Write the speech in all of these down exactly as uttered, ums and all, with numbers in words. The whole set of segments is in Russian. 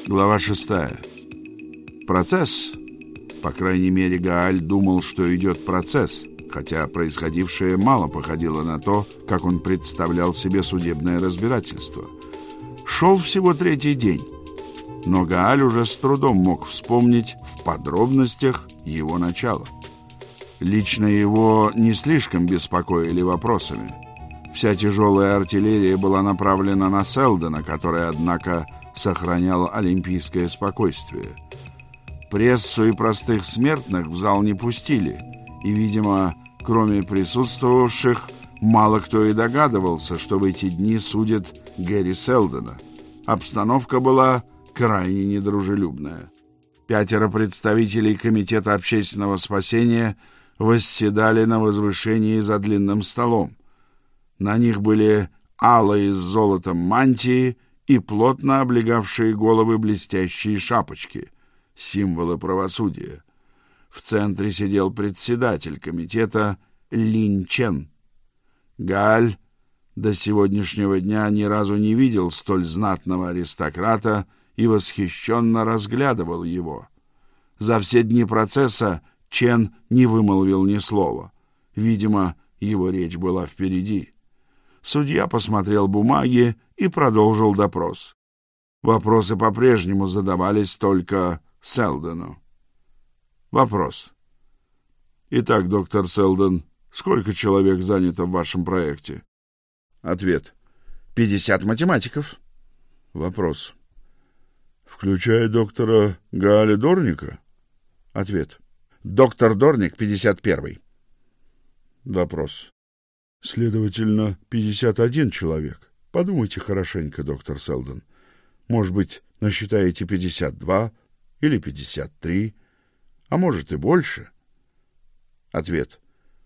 Глава шестая. Процесс. По крайней мере, Гааль думал, что идет процесс, хотя происходившее мало походило на то, как он представлял себе судебное разбирательство. Шел всего третий день, но Гааль уже с трудом мог вспомнить в подробностях его начало. Лично его не слишком беспокоили вопросами. Вся тяжелая артиллерия была направлена на Селдона, который, однако, сохранял олимпийское спокойствие. Прессу и простых смертных в зал не пустили, и, видимо, кроме присутствовавших, мало кто и догадывался, что в эти дни судят Гэри Селдона. Обстановка была крайне недружелюбная. Пятеро представителей Комитета общественного спасения восседали на возвышении за длинным столом. На них были алые с золотом мантии и плотно облегавшие головы блестящие шапочки, символы правосудия. В центре сидел председатель комитета Лин Чен. Гааль до сегодняшнего дня ни разу не видел столь знатного аристократа и восхищенно разглядывал его. За все дни процесса Чен не вымолвил ни слова. Видимо, его речь была впереди. Судья посмотрел бумаги и продолжил допрос. Вопросы по-прежнему задавались только Селдону. Вопрос. Итак, доктор Селдон, сколько человек занято в вашем проекте? Ответ. пятьдесят математиков. Вопрос. Включая доктора Гааля Дорника? Ответ. Доктор Дорник, пятьдесят первый. Вопрос. Следовательно, пятьдесят один человек. Подумайте хорошенько, доктор Селдон. Может быть, насчитаете пятьдесят два или пятьдесят три, а может и больше. Ответ.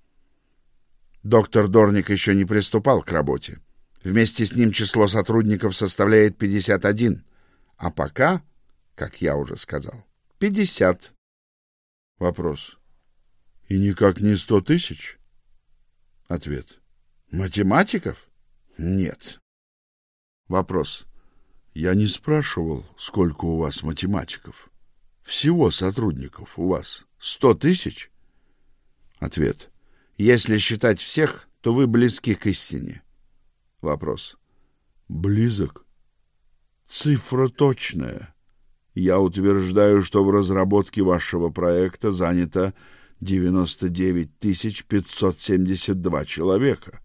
Доктор Дорник еще не приступал к работе. Вместе с ним число сотрудников составляет пятьдесят один, а пока, как я уже сказал, пятьдесят. Вопрос. И никак не сто тысяч? Ответ. Математиков? Нет. Вопрос. Я не спрашивал, сколько у вас математиков. Всего сотрудников у вас сто тысяч? Ответ. Если считать всех, то вы близки к истине. Вопрос. Близок? Цифра точная. Я утверждаю, что в разработке вашего проекта занято девяносто девять тысяч пятьсот семьдесят два человека.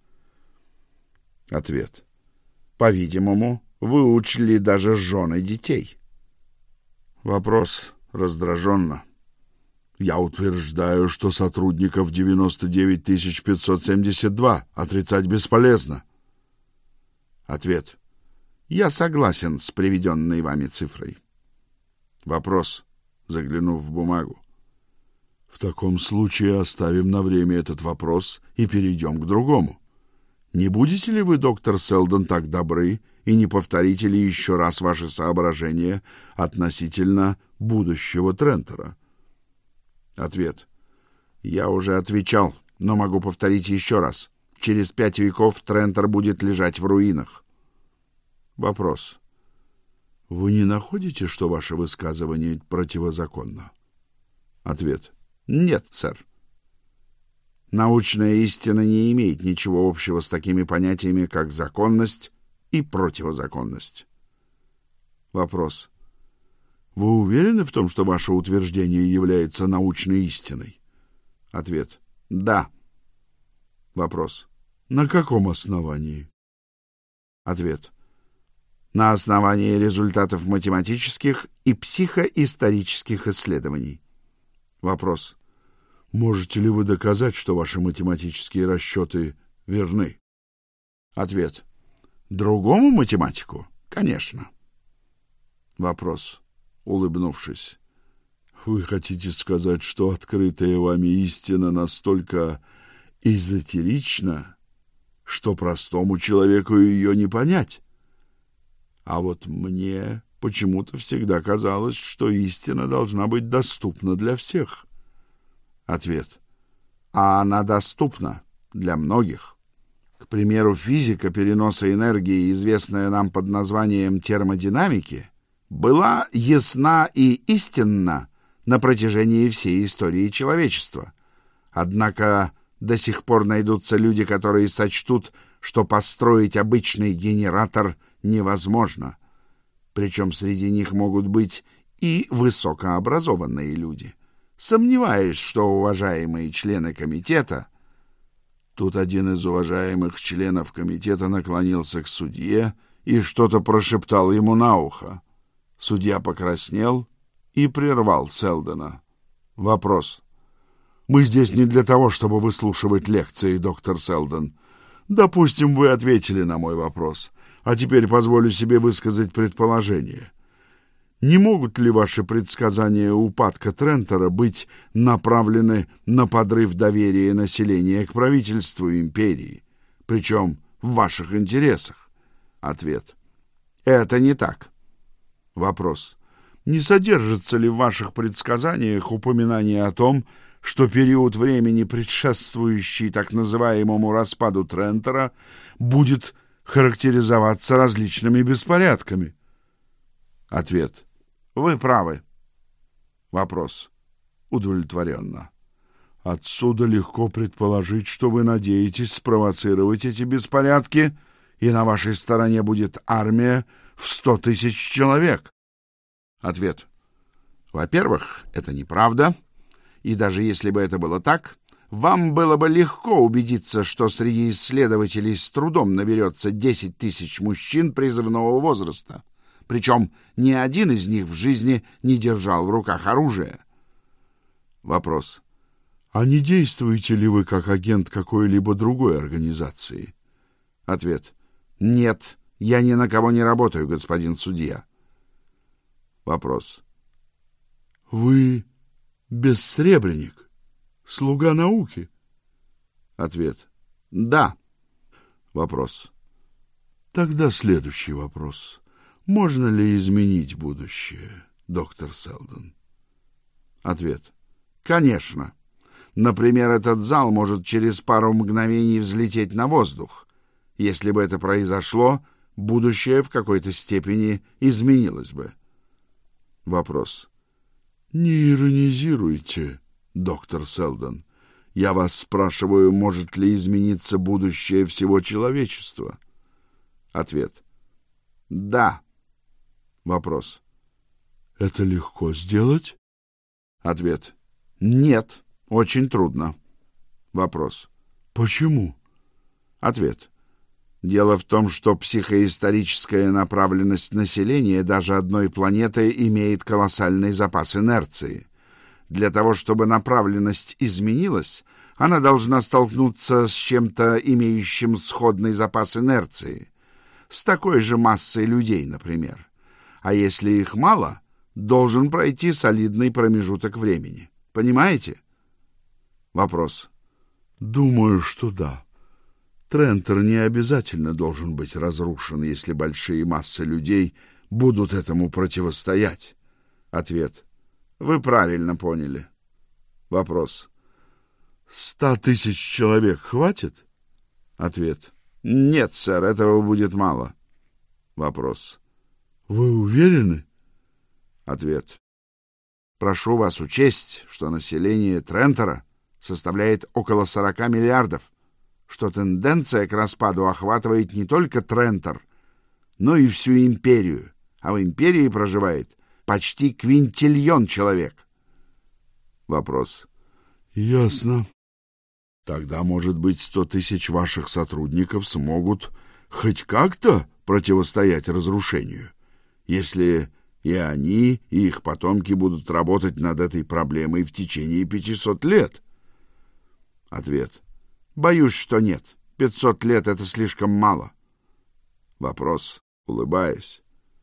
Ответ. По-видимому, вы учли даже жены детей. Вопрос раздраженно. Я утверждаю, что сотрудников девяносто девять тысяч пятьсот семьдесят два. Отрицать бесполезно. Ответ. Я согласен с приведенной вами цифрой. Вопрос, заглянув в бумагу. В таком случае оставим на время этот вопрос и перейдем к другому. Не будете ли вы, доктор Селдон, так добры и не повторите ли еще раз ваши соображения относительно будущего Трентера? Ответ. Я уже отвечал, но могу повторить еще раз. Через пять веков Трентер будет лежать в руинах. Вопрос. Вы не находите, что ваше высказывание противозаконно? Ответ. Нет, сэр. Научная истина не имеет ничего общего с такими понятиями, как законность и противозаконность. Вопрос. Вы уверены в том, что ваше утверждение является научной истиной? Ответ. Да. Вопрос. На каком основании? Ответ. На основании результатов математических и психоисторических исследований. Вопрос. Можете ли вы доказать, что ваши математические расчеты верны? Ответ. Другому математику? Конечно. Вопрос, улыбнувшись. Вы хотите сказать, что открытая вами истина настолько эзотерична, что простому человеку ее не понять? А вот мне почему-то всегда казалось, что истина должна быть доступна для всех. Ответ. А она доступна для многих. К примеру, физика переноса энергии, известная нам под названием термодинамики, была ясна и истинна на протяжении всей истории человечества. Однако до сих пор найдутся люди, которые сочтут, что построить обычный генератор невозможно. Причем среди них могут быть и высокообразованные люди. Сомневаюсь, что уважаемые члены комитета... Тут один из уважаемых членов комитета наклонился к судье и что-то прошептал ему на ухо. Судья покраснел и прервал Селдона. Вопрос. Мы здесь не для того, чтобы выслушивать лекции, доктор Селдон. Допустим, вы ответили на мой вопрос. А теперь позволю себе высказать предположение. Не могут ли ваши предсказания упадка Трентера быть направлены на подрыв доверия населения к правительству империи, причем в ваших интересах? Ответ. Это не так. Вопрос. Не содержится ли в ваших предсказаниях упоминание о том, что период времени, предшествующий так называемому распаду Трентера, будет характеризоваться различными беспорядками? Ответ. Вы правы. Вопрос. Удовлетворенно. Отсюда легко предположить, что вы надеетесь спровоцировать эти беспорядки, и на вашей стороне будет армия в сто тысяч человек. Ответ. Во-первых, это неправда, и даже если бы это было так, вам было бы легко убедиться, что среди исследователей с трудом наберется десять тысяч мужчин призывного возраста. Причем ни один из них в жизни не держал в руках оружие. Вопрос. А не действуете ли вы как агент какой-либо другой организации? Ответ. Нет, я ни на кого не работаю, господин судья. Вопрос. Вы бессребренник, слуга науки? Ответ. Да. Вопрос. Тогда следующий вопрос. Можно ли изменить будущее, доктор Селдон? Ответ. Конечно. Например, этот зал может через пару мгновений взлететь на воздух. Если бы это произошло, будущее в какой-то степени изменилось бы. Вопрос. Не иронизируйте, доктор Селдон. Я вас спрашиваю, может ли измениться будущее всего человечества? Ответ. Да. Вопрос. Это легко сделать? Ответ. Нет, очень трудно. Вопрос. Почему? Ответ. Дело в том, что психоисторическая направленность населения даже одной планеты имеет колоссальный запас инерции. Для того, чтобы направленность изменилась, она должна столкнуться с чем-то, имеющим сходный запас инерции. С такой же массой людей, например. А если их мало, должен пройти солидный промежуток времени. Понимаете? Вопрос. Думаю, что да. Трентер не обязательно должен быть разрушен, если большие массы людей будут этому противостоять. Ответ. Вы правильно поняли. Вопрос. Ста тысяч человек хватит? Ответ. Нет, сэр, этого будет мало. Вопрос. Вы уверены? Ответ. Прошу вас учесть, что население Трентера составляет около сорока миллиардов, что тенденция к распаду охватывает не только Трентер, но и всю империю, а в империи проживает почти квинтильон человек. Вопрос. Ясно. Тогда, может быть, сто тысяч ваших сотрудников смогут хоть как-то противостоять разрушению, если и они, и их потомки будут работать над этой проблемой в течение пятисот лет? Ответ. Боюсь, что нет. Пятьсот лет — это слишком мало. Вопрос, улыбаясь.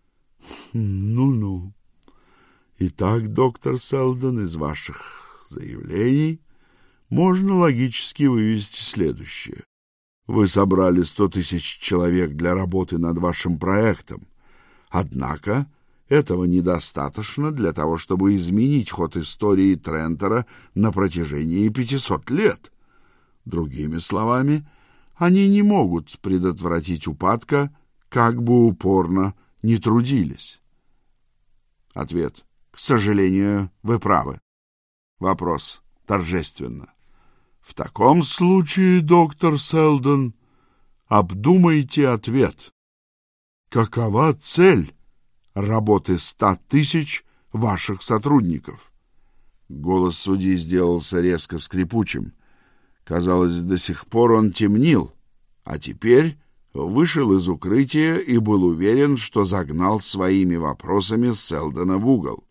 Ну-ну. Итак, доктор Селдон, из ваших заявлений можно логически вывести следующее. Вы собрали сто тысяч человек для работы над вашим проектом. Однако этого недостаточно для того, чтобы изменить ход истории Трентера на протяжении пятисот лет. Другими словами, они не могут предотвратить упадка, как бы упорно ни трудились. Ответ. К сожалению, вы правы. Вопрос. Торжественно. В таком случае, доктор Селдон, обдумайте ответ. Какова цель работы ста тысяч ваших сотрудников? Голос судьи сделался резко скрипучим. Казалось, до сих пор он темнил, а теперь вышел из укрытия и был уверен, что загнал своими вопросами Селдона в угол.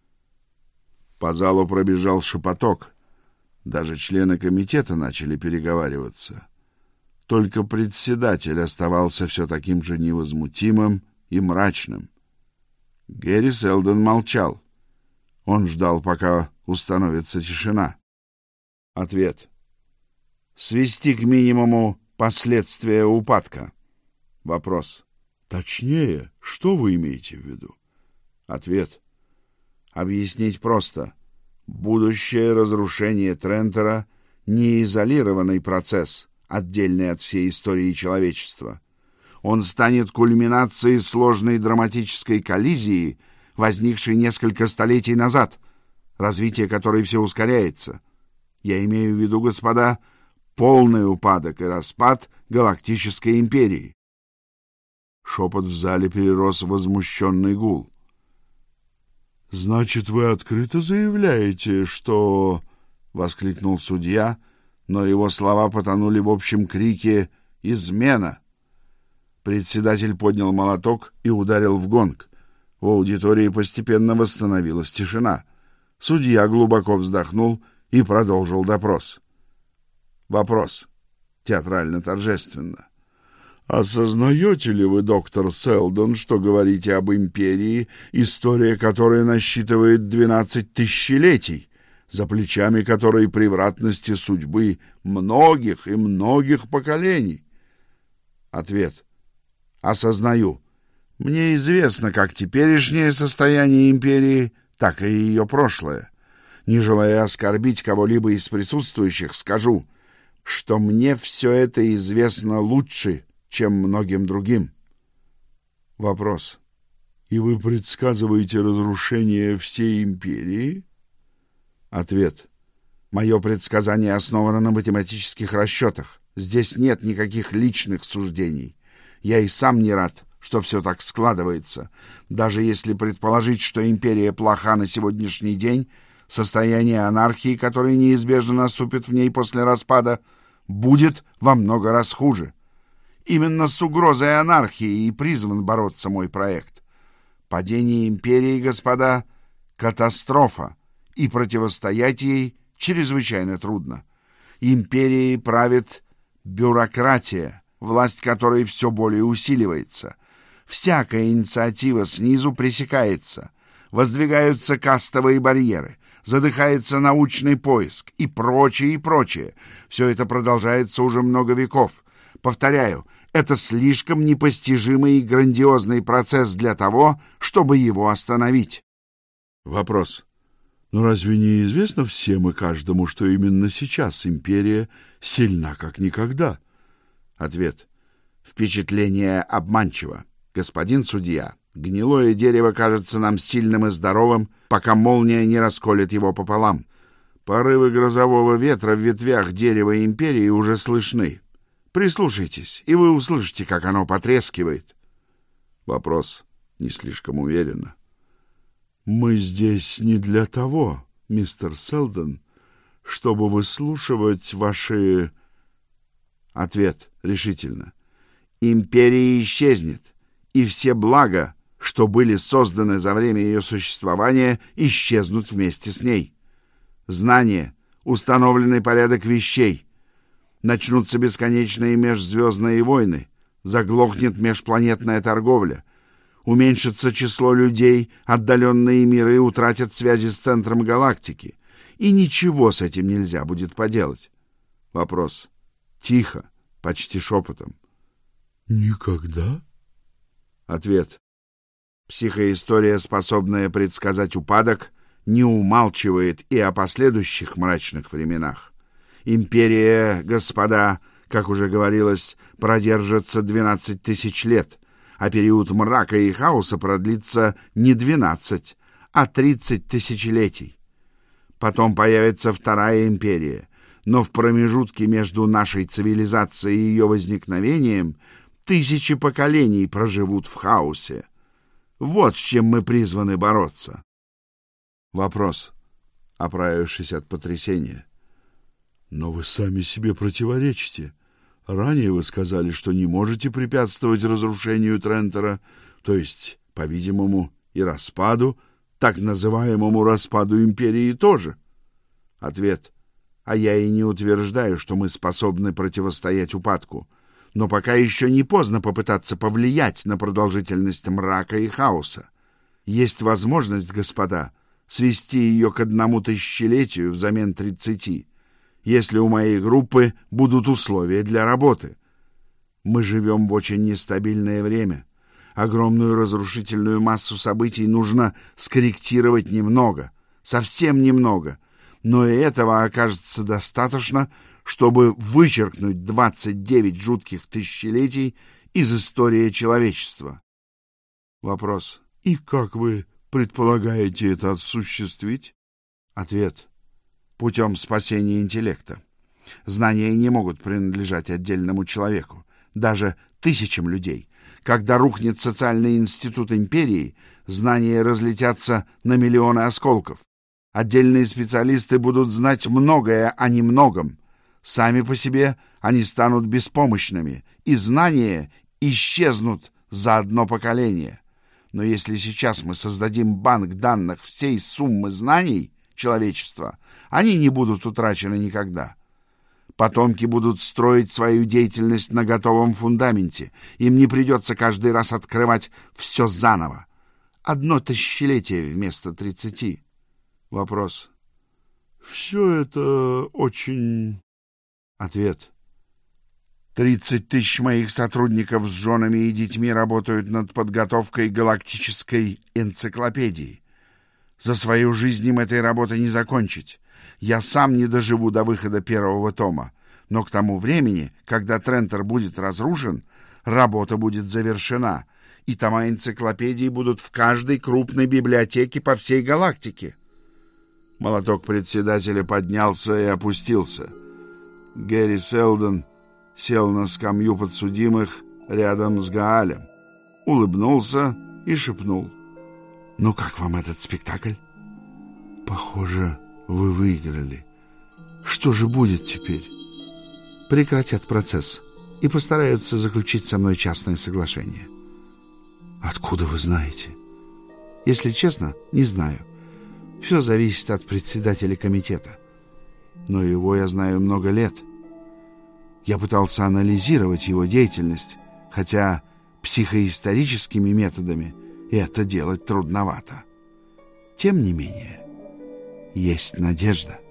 По залу пробежал шепоток. Даже члены комитета начали переговариваться. Только председатель оставался все таким же невозмутимым и мрачным. Гэри Селдон молчал. Он ждал, пока установится тишина. Ответ. Свести к минимуму последствия упадка. Вопрос. Точнее, что вы имеете в виду? Ответ. Объяснить просто. Будущее разрушение Трентера — не изолированный процесс, отдельный от всей истории человечества. Он станет кульминацией сложной драматической коллизии, возникшей несколько столетий назад, развитие которой все ускоряется. Я имею в виду, господа, полный упадок и распад Галактической империи. Шепот в зале перерос в возмущенный гул. «Значит, вы открыто заявляете, что...» — воскликнул судья, но его слова потонули в общем крике «Измена!». Председатель поднял молоток и ударил в гонг. В аудитории постепенно восстановилась тишина. Судья глубоко вздохнул и продолжил допрос. Вопрос. Театрально-торжественно. Осознаете ли вы, доктор Селдон, что говорите об империи, история которой насчитывает двенадцать тысячелетий, за плечами которой превратности судьбы многих и многих поколений? Ответ. Осознаю. Мне известно как теперешнее состояние империи, так и ее прошлое. Не желая оскорбить кого-либо из присутствующих, скажу, что мне все это известно лучше, чем многим другим. Вопрос. И вы предсказываете разрушение всей империи? Ответ. Мое предсказание основано на математических расчетах. Здесь нет никаких личных суждений. Я и сам не рад, что все так складывается. Даже если предположить, что империя плоха на сегодняшний день, состояние анархии, которое неизбежно наступит в ней после распада, будет во много раз хуже. Именно с угрозой анархии и призван бороться мой проект. Падение империи, господа, катастрофа, и противостоять ей чрезвычайно трудно. Империей правит бюрократия, власть которой все более усиливается. Всякая инициатива снизу пресекается, воздвигаются кастовые барьеры, задыхается научный поиск и прочее, и прочее. Все это продолжается уже много веков. Повторяю, это слишком непостижимый и грандиозный процесс для того, чтобы его остановить. Вопрос. Но разве не известно всем и каждому, что именно сейчас империя сильна как никогда? Ответ. Впечатление обманчиво. Господин судья, гнилое дерево кажется нам сильным и здоровым, пока молния не расколет его пополам. Порывы грозового ветра в ветвях дерева империи уже слышны. Прислушайтесь, и вы услышите, как оно потрескивает. Вопрос. Не слишком уверенно. Мы здесь не для того, мистер Селдон, чтобы выслушивать ваши... Ответ решительно. Империя исчезнет, и все блага, что были созданы за время ее существования, исчезнут вместе с ней. Знание, установленный порядок вещей. Начнутся бесконечные межзвездные войны, заглохнет межпланетная торговля, уменьшится число людей, отдаленные миры утратят связи с центром галактики, и ничего с этим нельзя будет поделать. Вопрос. Тихо, почти шепотом. Никогда? Ответ. Психоистория, способная предсказать упадок, не умалчивает и о последующих мрачных временах. Империя, господа, как уже говорилось, продержится двенадцать тысяч лет, а период мрака и хаоса продлится не двенадцать, а тридцать тысячелетий. Потом появится вторая империя, но в промежутке между нашей цивилизацией и ее возникновением тысячи поколений проживут в хаосе. Вот с чем мы призваны бороться. Вопрос, оправившись от потрясения. Но вы сами себе противоречите. Ранее вы сказали, что не можете препятствовать разрушению Трентера, то есть, по-видимому, и распаду, так называемому распаду империи тоже. Ответ. А я и не утверждаю, что мы способны противостоять упадку. Но пока еще не поздно попытаться повлиять на продолжительность мрака и хаоса. Есть возможность, господа, свести ее к одному тысячелетию взамен тридцати, если у моей группы будут условия для работы. Мы живем в очень нестабильное время. Огромную разрушительную массу событий нужно скорректировать немного, совсем немного, но и этого окажется достаточно, чтобы вычеркнуть двадцать девять жутких тысячелетий из истории человечества. Вопрос. И как вы предполагаете это осуществить? Ответ. Путем спасения интеллекта. Знания не могут принадлежать отдельному человеку, даже тысячам людей. Когда рухнет социальный институт империи, знания разлетятся на миллионы осколков. Отдельные специалисты будут знать многое о немногом. Сами по себе они станут беспомощными, и знания исчезнут за одно поколение. Но если сейчас мы создадим банк данных всей суммы знаний человечества, они не будут утрачены никогда. Потомки будут строить свою деятельность на готовом фундаменте. Им не придется каждый раз открывать все заново. Одно тысячелетие вместо тридцати. Вопрос. Все это очень... Ответ. Тридцать тысяч моих сотрудников с женами и детьми работают над подготовкой галактической энциклопедии. За свою жизнь им этой работы не закончить. Я сам не доживу до выхода первого тома, но к тому времени, когда Трентер будет разрушен, работа будет завершена, и тома энциклопедии будут в каждой крупной библиотеке по всей галактике. Молоток председателя поднялся и опустился. Гэри Селдон сел на скамью подсудимых рядом с Гаалем, улыбнулся и шепнул. «Ну как вам этот спектакль?» «Похоже, вы выиграли. Что же будет теперь?» «Прекратят процесс и постараются заключить со мной частное соглашение». «Откуда вы знаете?» «Если честно, не знаю. Все зависит от председателя комитета. Но его я знаю много лет. Я пытался анализировать его деятельность, хотя психоисторическими методами это делать трудновато. Тем не менее, есть надежда».